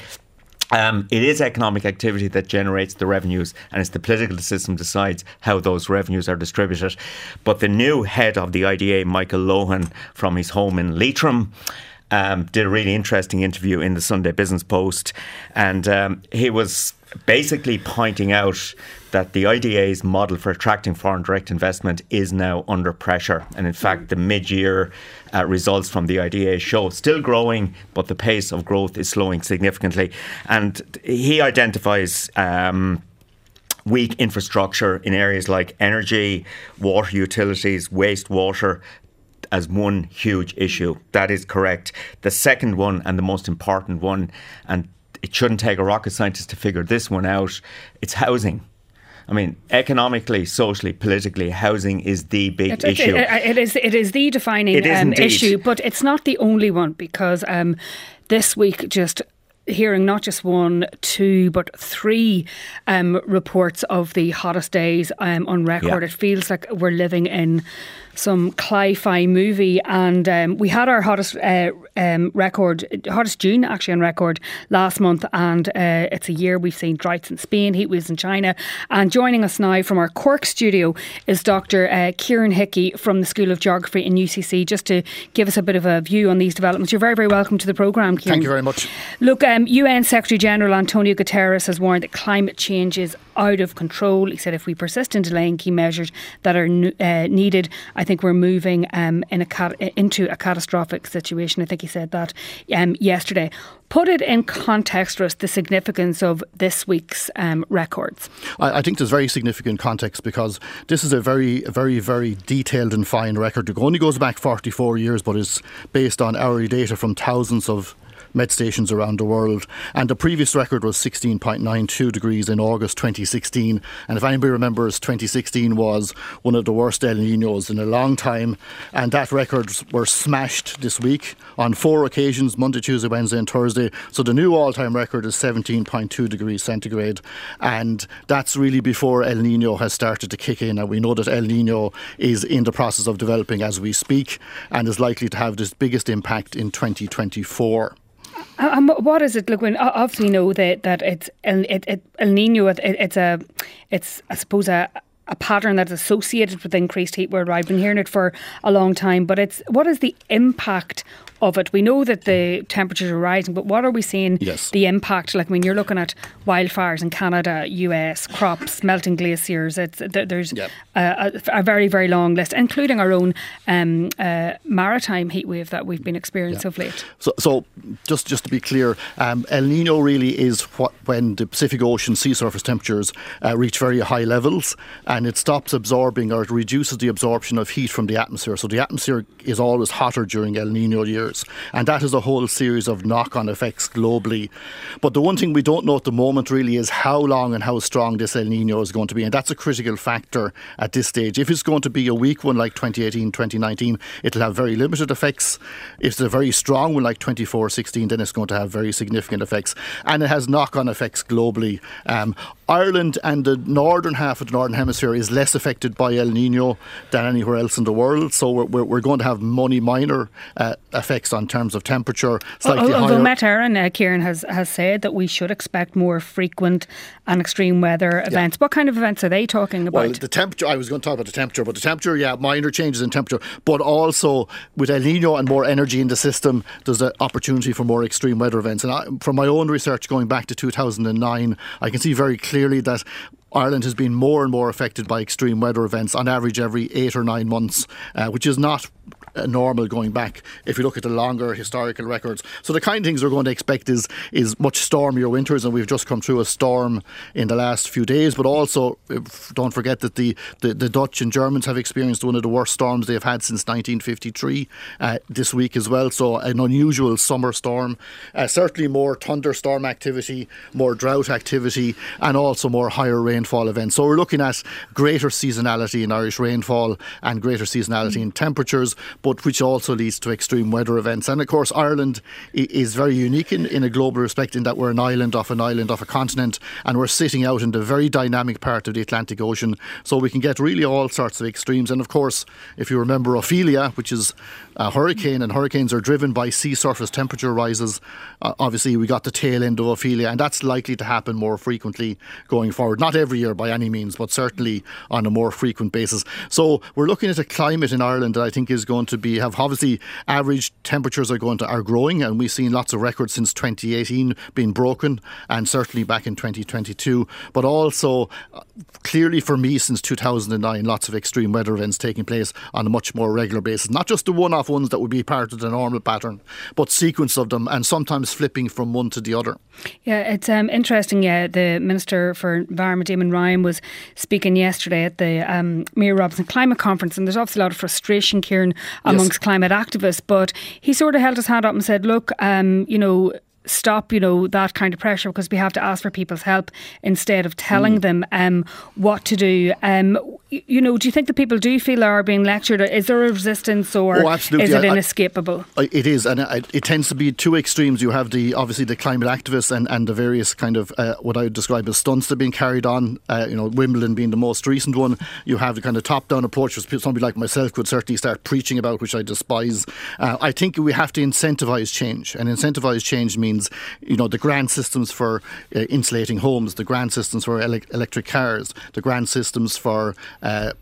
um, it is economic activity that generates the revenues, and it's the political system decides how those revenues are distributed. But the new head of the I D A, Michael Lohan, from his home in Leitrim, um, did a really interesting interview in the Sunday Business Post, and um, he was basically pointing out that the I D A's model for attracting foreign direct investment is now under pressure. And in fact, the mid-year uh, results from the I D A show still growing, but the pace of growth is slowing significantly. And he identifies um, weak infrastructure in areas like energy, water utilities, wastewater, as one huge issue. That is correct. The second one, and the most important one, and it shouldn't take a rocket scientist to figure this one out, it's housing. I mean, economically, socially, politically, housing is the big it, issue. It, it, it, is, it is the defining um, issue, but it's not the only one, because um, this week, just hearing not just one, two, but three um, reports of the hottest days um, on record, yeah. It feels like we're living in some cli-fi movie, and um, we had our hottest uh, um, record, hottest June actually on record last month, and uh, it's a year we've seen droughts in Spain, heat waves in China. And joining us now from our Cork studio is Doctor Uh, Kieran Hickey from the School of Geography in U C C, just to give us a bit of a view on these developments. You're very, very welcome to the programme, Kieran. Thank you very much. Look, um, U N Secretary General Antonio Guterres has warned that climate change is out of control. He said if we persist in delaying key measures that are uh, needed, I think we're moving um, in a cat- into a catastrophic situation. I think he said that um, yesterday. Put it in context for us, the significance of this week's um, records. I, I think there's very significant context, because this is a very, very, very detailed and fine record. It only goes back forty-four years, but is based on hourly data from thousands of met stations around the world, and the previous record was sixteen point nine two degrees in August twenty sixteen, and if anybody remembers, twenty sixteen was one of the worst El Niños in a long time, and that records were smashed this week on four occasions, Monday, Tuesday, Wednesday and Thursday. So the new all-time record is seventeen point two degrees centigrade, and that's really before El Niño has started to kick in, and we know that El Niño is in the process of developing as we speak and is likely to have this biggest impact in twenty twenty-four. Um, what is it? Look, when obviously we know that that it's El, it, it, El Nino. It, it's a, it's I suppose a. a pattern that's associated with increased heat worldwide. I've been hearing it for a long time, but it's what is the impact of it? We know that the temperatures are rising, but what are we seeing yes. the impact? Like, I mean, you're looking at wildfires in Canada, U S, crops, melting glaciers. It's there's yep. a, a very, very long list, including our own um, uh, maritime heat wave that we've been experiencing yeah. of late. So, so just just to be clear, um, El Nino really is what when the Pacific Ocean sea surface temperatures uh, reach very high levels, and it stops absorbing, or it reduces the absorption of heat from the atmosphere. So the atmosphere is always hotter during El Nino years, and that has a whole series of knock-on effects globally. But the one thing we don't know at the moment really is how long and how strong this El Nino is going to be, and that's a critical factor at this stage. If it's going to be a weak one like twenty eighteen, twenty nineteen, it'll have very limited effects. If it's a very strong one like twenty-four sixteen, then it's going to have very significant effects, and it has knock-on effects globally. Um, Ireland and the northern half of the Northern Hemisphere is less affected by El Nino than anywhere else in the world, so we're, we're going to have many minor uh, effects index on terms of temperature, slightly Although higher. Met Éireann, uh, Kieran has, has said that we should expect more frequent and extreme weather events. Yeah. What kind of events are they talking about? Well, the temperature, I was going to talk about the temperature, but the temperature, yeah, minor changes in temperature, but also with El Nino and more energy in the system, there's an opportunity for more extreme weather events. And I, from my own research going back to two thousand nine, I can see very clearly that Ireland has been more and more affected by extreme weather events on average every eight or nine months, uh, which is not uh, normal going back if you look at the longer historical records. So the kind of things we're going to expect is is much stormier winters, and we've just come through a storm in the last few days. But also, don't forget that the, the, the Dutch and Germans have experienced one of the worst storms they've had since nineteen fifty-three uh, this week as well. So an unusual summer storm. Uh, certainly more thunderstorm activity, more drought activity, and also more higher rainfall events. So we're looking at greater seasonality in Irish rainfall and greater seasonality mm. in temperatures, but which also leads to extreme weather events. And of course, Ireland is very unique in, in a global respect in that we're an island off an island off a continent, and we're sitting out in the very dynamic part of the Atlantic Ocean. So we can get really all sorts of extremes. And of course, if you remember Ophelia, which is a hurricane, and hurricanes are driven by sea surface temperature rises, uh, obviously we got the tail end of Ophelia, and that's likely to happen more frequently going forward. Not every year by any means, but certainly on a more frequent basis. So we're looking at a climate in Ireland that I think is going to be, have obviously average temperatures are going to, are growing, and we've seen lots of records since twenty eighteen being broken, and certainly back in twenty twenty-two, but also uh, clearly for me since two thousand nine, lots of extreme weather events taking place on a much more regular basis. Not just the one-off ones that would be part of the normal pattern, but sequence of them, and sometimes flipping from one to the other. Yeah, it's um, interesting. Yeah, the Minister for Environment, Eamon Ryan, was speaking yesterday at the um, Mira Robinson Climate Conference, and there's obviously a lot of frustration, Kieran, amongst yes. climate activists, but he sort of held his hand up and said, look, um, you know, stop, you know, that kind of pressure, because we have to ask for people's help instead of telling mm. them um, what to do. Um, you know, do you think that people do feel they are being lectured? Is there a resistance, or oh, is it inescapable? I, I, it is, and it, it tends to be two extremes. You have the obviously the climate activists and, and the various kind of uh, what I would describe as stunts that are being carried on. Uh, you know, Wimbledon being the most recent one. You have the kind of top-down approach, which somebody like myself could certainly start preaching about, which I despise. Uh, I think we have to incentivise change, and incentivise change means, you know, the grant systems for uh, insulating homes, the grant systems for ele- electric cars, the grant systems for uh,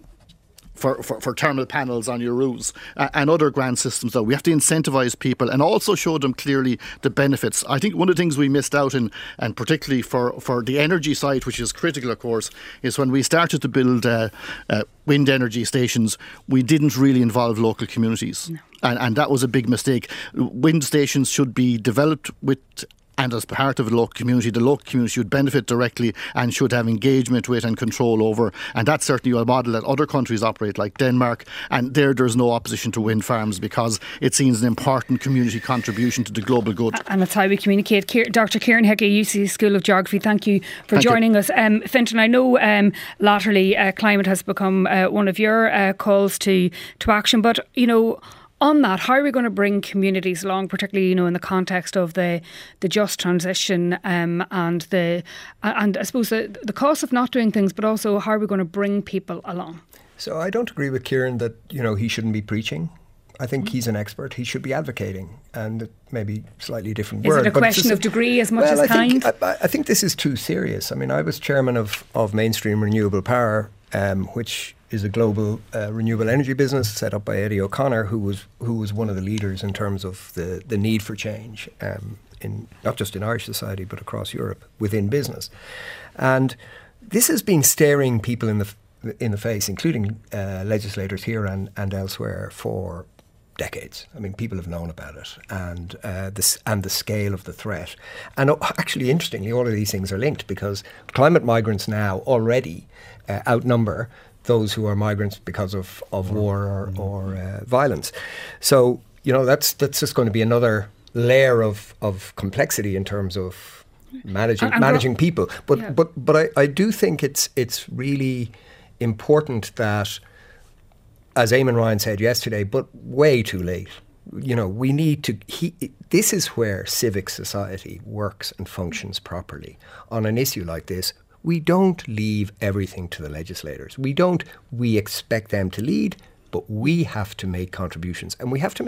For, for, for thermal panels on your roofs, uh, and other grant systems. Though we have to incentivise people and also show them clearly the benefits. I think one of the things we missed out in, and particularly for, for the energy side, which is critical of course, is when we started to build uh, uh, wind energy stations, we didn't really involve local communities. No. And, and that was a big mistake. Wind stations should be developed with, and as part of the local community, the local community should benefit directly and should have engagement with and control over. And that's certainly a model that other countries operate, like Denmark. And there, there's no opposition to wind farms because it seems an important community contribution to the global good. And that's how we communicate. Doctor Kieran Hickey, U C School of Geography, thank you for thank joining you. us. Um, Fintan, I know um, latterly uh, climate has become uh, one of your uh, calls to, to action, but, you know, on that, how are we going to bring communities along, particularly, you know, in the context of the the just transition um, and the and I suppose the the cost of not doing things, but also how are we going to bring people along? So I don't agree with Kieran that, you know, he shouldn't be preaching. I think he's an expert. He should be advocating, and maybe slightly different is word. Is it a question of degree as much well, as I kind? Think, I, I think this is too serious. I mean, I was chairman of of Mainstream Renewable Power, um, which is a global uh, renewable energy business set up by Eddie O'Connor, who was who was one of the leaders in terms of the, the need for change, um, in not just in Irish society but across Europe within business. And this has been staring people in the in the face, including uh, legislators here and, and elsewhere, for decades. I mean, people have known about it, and uh, this and the scale of the threat. And uh, actually, interestingly, all of these things are linked, because climate migrants now already uh, outnumber those who are migrants because of, of war or, or uh, violence. So, you know, that's that's just going to be another layer of, of complexity in terms of managing and managing people. But yeah. but but I, I do think it's it's really important that, as Eamon Ryan said yesterday, but way too late. You know, we need to. He, this is where civic society works and functions properly on an issue like this. We don't leave everything to the legislators. We don't, we expect them to lead, but we have to make contributions, and we have to make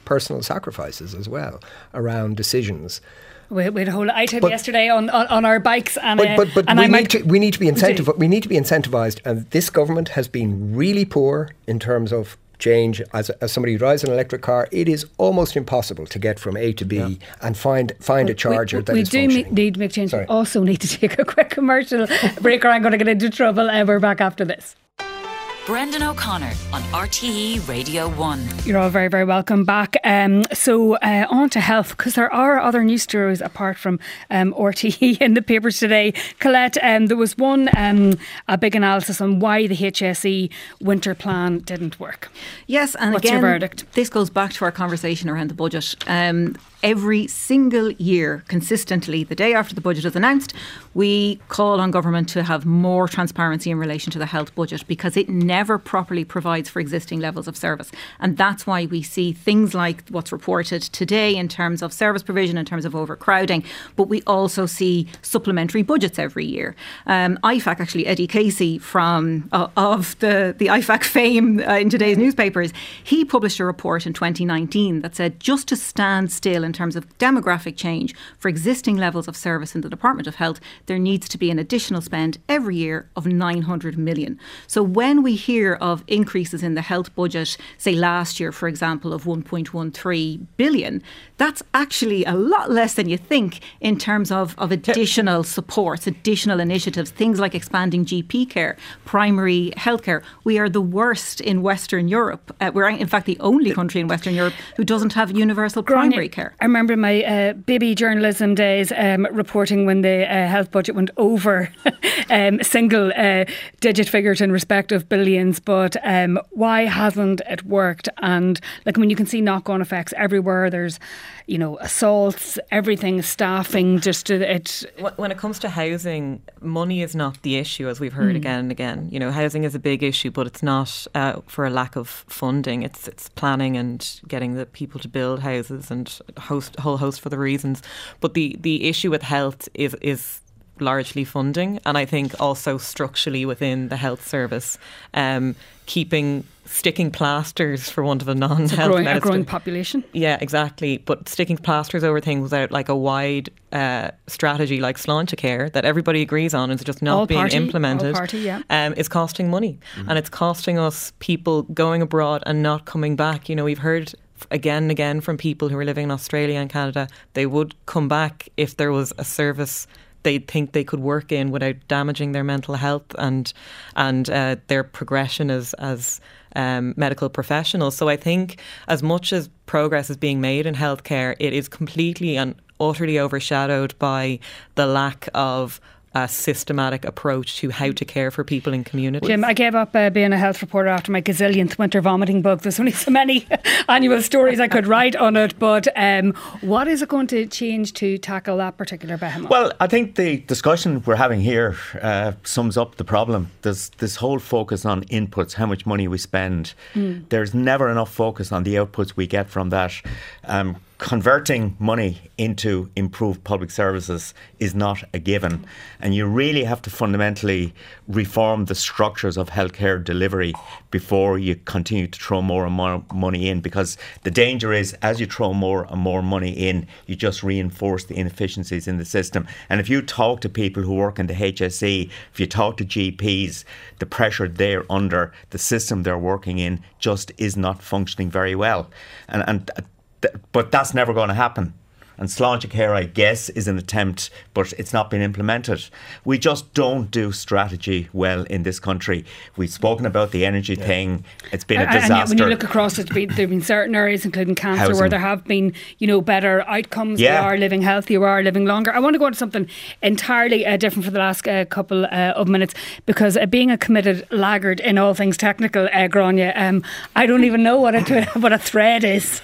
personal sacrifices as well around decisions. We, we had a whole item but, yesterday on, on, on our bikes, and but, but, but and we, I need might to, we need to be incentiv- we need to be incentivized, and this government has been really poor in terms of change. As, as somebody who drives an electric car, it is almost impossible to get from A to B yeah. and find find well, a charger we, that we is do functioning. need to make change. We also need to take a quick commercial break, or I'm going to get into trouble. And we're back after this. Brendan O'Connor on R T E Radio one. You're all very, very welcome back. Um, so uh, on to health, because there are other news stories apart from um, R T E in the papers today. Colette, um, there was one, um, a big analysis on why the H S E winter plan didn't work. Yes, and What's again, your verdict? This goes back to our conversation around the budget. Um, every single year, consistently, the day after the budget is announced, we call on government to have more transparency in relation to the health budget, because it never properly provides for existing levels of service. And that's why we see things like what's reported today in terms of service provision, in terms of overcrowding, but we also see supplementary budgets every year. Um, I F A C, actually, Eddie Casey from uh, of the, the I F A C fame uh, in today's newspapers, he published a report in twenty nineteen that said just to stand still in terms of demographic change for existing levels of service in the Department of Health, there needs to be an additional spend every year of nine hundred million. So when we hear of increases in the health budget, say last year, for example, of one point one three billion, that's actually a lot less than you think in terms of, of additional supports, additional initiatives, things like expanding G P care, primary healthcare. We are the worst in Western Europe. Uh, we're in fact the only country in Western Europe who doesn't have universal primary care. I remember my uh, baby journalism days um, reporting when the uh, health budget went over um, single uh, digit figures in respect of billions, but um, why hasn't it worked? And like, I mean, you can see knock-on effects everywhere. There's, you know, assaults, everything, staffing, just to, it. When it comes to housing, money is not the issue, as we've heard mm. again and again. You know, housing is a big issue, but it's not uh, for a lack of funding. It's it's planning and getting the people to build houses and a host, whole host for the reasons. But the, the issue with health is is largely funding, and I think also structurally within the health service, um, keeping sticking plasters, for want of a non-health a growing, medicine. a growing population. Yeah, exactly. But sticking plasters over things without like a wide uh, strategy like Sláinte Care that everybody agrees on is just not all being party, implemented, all party, yeah. um, is costing money. Mm-hmm. And it's costing us people going abroad and not coming back. You know, we've heard again and again from people who are living in Australia and Canada, they would come back if there was a service they think they could work in without damaging their mental health and and uh, their progression as as um, medical professionals. So I think as much as progress is being made in healthcare, it is completely and utterly overshadowed by the lack of a systematic approach to how to care for people in communities. Jim, I gave up uh, being a health reporter after my gazillionth winter vomiting bug. There's only so many annual stories I could write on it, but um, what is it going to change to tackle that particular behemoth? Well, I think the discussion we're having here uh, sums up the problem. There's this whole focus on inputs, how much money we spend. Mm. There's never enough focus on the outputs we get from that. Um, Converting money into improved public services is not a given, and you really have to fundamentally reform the structures of healthcare delivery before you continue to throw more and more money in, because the danger is as you throw more and more money in, you just reinforce the inefficiencies in the system. And if you talk to people who work in the H S E, if you talk to G Ps, the pressure they're under, the system they're working in just is not functioning very well. And and But that's never going to happen. And Sláinte Care, I guess, is an attempt, but it's not been implemented. We just don't do strategy well in this country. We've spoken about the energy yeah. thing. It's been a disaster. And when you look across it, there have been certain areas, including cancer, Housing. where there have been, you know, better outcomes. Yeah. We are living healthier, we are living longer. I want to go into something entirely uh, different for the last uh, couple uh, of minutes, because uh, being a committed laggard in all things technical, uh, Grania, um, I don't even know what a, what a thread is.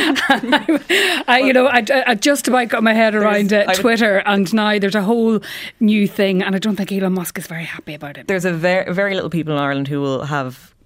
I, I, you know, I, I just about got my head around uh, Twitter, and now there's a whole new thing, and I don't think Elon Musk is very happy about it. There's a very, very little people in Ireland who will have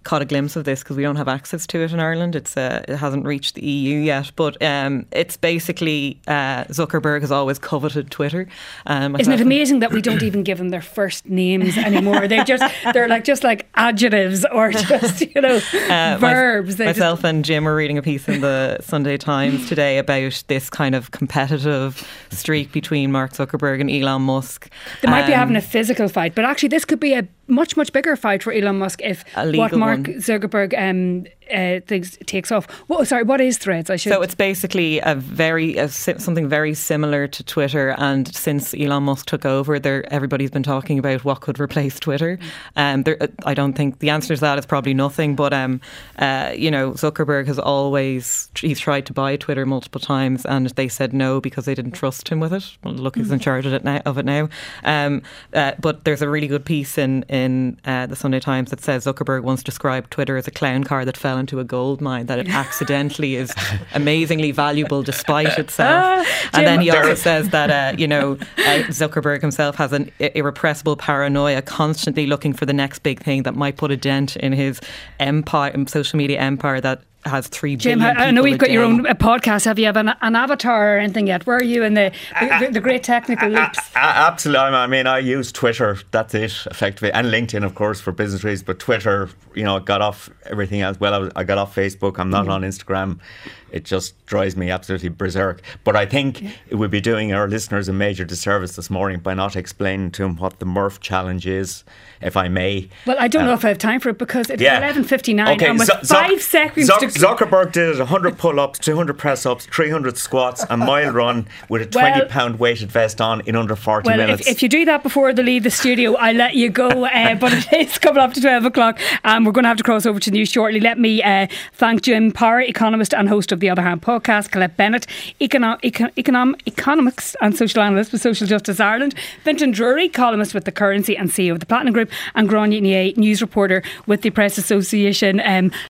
caught a glimpse of this because we don't have access to it in Ireland. It's uh, it hasn't reached the E U yet, but um, it's basically uh, Zuckerberg has always coveted Twitter. Um, Isn't it amazing that we don't even give them their first names anymore? They just they're like just like adjectives or just you know uh, verbs. My, myself just... and Jim were reading a piece in the Sunday Times today about this kind of competitive streak between Mark Zuckerberg and Elon Musk. They might um, be having a physical fight, but actually this could be a much, much bigger fight for Elon Musk if what Mark one. Zuckerberg um, uh, thinks, takes off. What, sorry, what is Threads? I should. So it's basically a very a, something very similar to Twitter, and since Elon Musk took over, there everybody's been talking about what could replace Twitter. Um, there, I don't think the answer to that is probably nothing, but um, uh, you know, Zuckerberg has always he's tried to buy Twitter multiple times, and they said no because they didn't trust him with it. Well, look, he's in charge of it now. Of it now. Um, uh, but there's a really good piece in. in in uh, the Sunday Times that says Zuckerberg once described Twitter as a clown car that fell into a gold mine, that it accidentally is amazingly valuable despite itself. Ah, and then he also says that uh, you know uh, Zuckerberg himself has an irrepressible paranoia, constantly looking for the next big thing that might put a dent in his empire, social media empire that has three Jim, billion I know people you've a got day. your own uh, podcast. Have you have an, an avatar or anything yet? Where are you in the the, the, the great technical leaps? Absolutely. I mean, I use Twitter. That's it, effectively, and LinkedIn, of course, for business reasons. But Twitter, you know, got off everything else. Well, I, was, I got off Facebook. I'm not mm. on Instagram. It just drives me absolutely berserk. But I think it would be doing our listeners a major disservice this morning by not explaining to them what the Murph challenge is, if I may. Well, I don't uh, know if I have time for it because it's yeah. eleven fifty-nine okay, and with Z- five Z- seconds Z- to... Zuckerberg did one hundred pull-ups, two hundred press-ups, three hundred squats, a mile run with a twenty pound well, weighted vest on in under forty well, minutes. If, if you do that before they leave the studio, I'll let you go. Uh, but it is coming up to twelve o'clock and we're going to have to cross over to news shortly. Let me uh, thank Jim Power, economist and host of The Other Hand podcast, Colette Bennett, econo- econ- econom- economics and social analyst with Social Justice Ireland, Fintan Drury, columnist with The Currency and C E O of the Platinum Group, and Gráinne Ní, news reporter with the Press Association. Um,